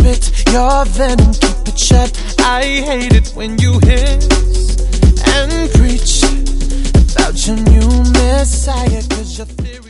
spit your venom, keep it shut. I hate it when you hiss and preach about your new messiah, 'cause your theory